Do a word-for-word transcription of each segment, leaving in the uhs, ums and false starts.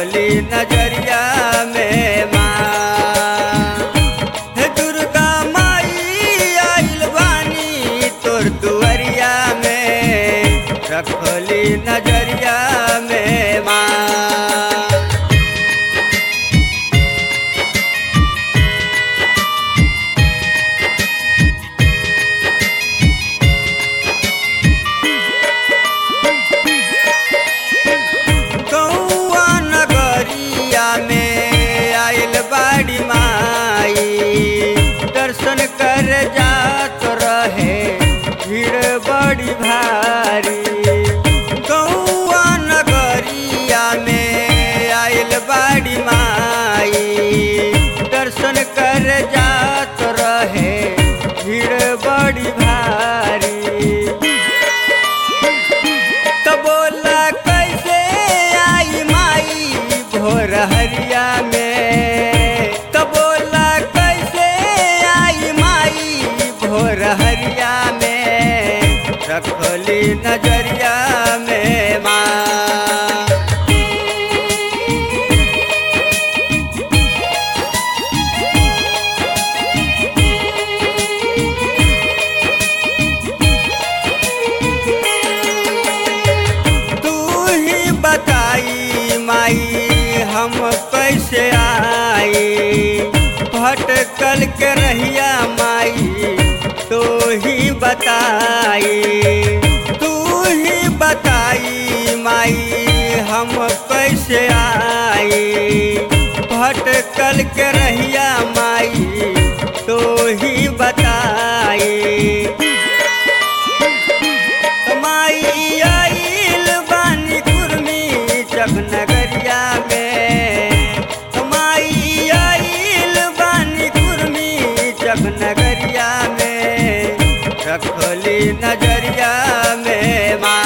रखोली नजरिया में माँ। हे दुर्गा माई आइल बानी तोर दुआरिया में, रखोली नजरिया में माँ। दर्शन कर जात रहे भीड़ बड़ी भारी, गौआ नगरिया में आइल बाड़ी माई। दर्शन कर जात रहे भीड़ बड़ी भारी, तो बोला कैसे आई माई भोर हरिया में, तो बोला भोर हरिया में, रखोली नजरिया में माँ। तू ही बताई माई हम कैसे आई, भटकल के रहिया माई तो ही बताई। तू ही बताई माई हम कैसे आई, भटकल के रहिया माई तो ही बताई। माई आइल बानी कुर्मी चक नगरिया में, माई आइल बानी कुर्मी चक नगरिया में, रखोली नजरिया में माँ।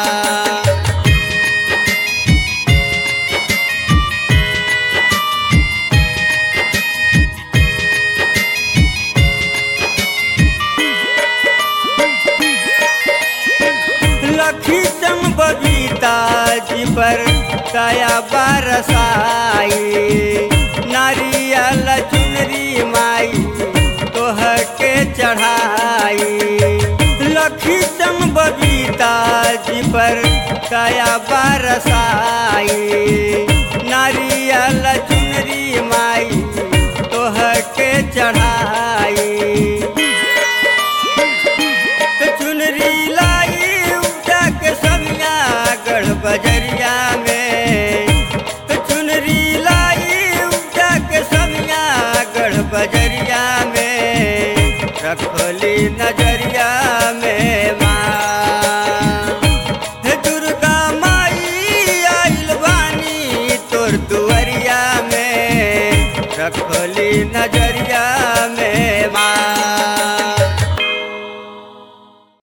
लखी चम बबीता जी पर दया बरसाई, नारियल चुनरी माई तोह के चढ़ाई। लखी चम बबीता जी पर दया बरसाई, नारियल चुनरी माई तोह के चढ़ाई। चुनरी लाई उठा के समिया गढ़ बजरिया में, चुनरी लाई उठा के समिया गढ़ बजरिया में, रखोली नजरिया में माँ। हे दुर्गा माई आइल बानी तोर दुआरिया में, रखोली नजर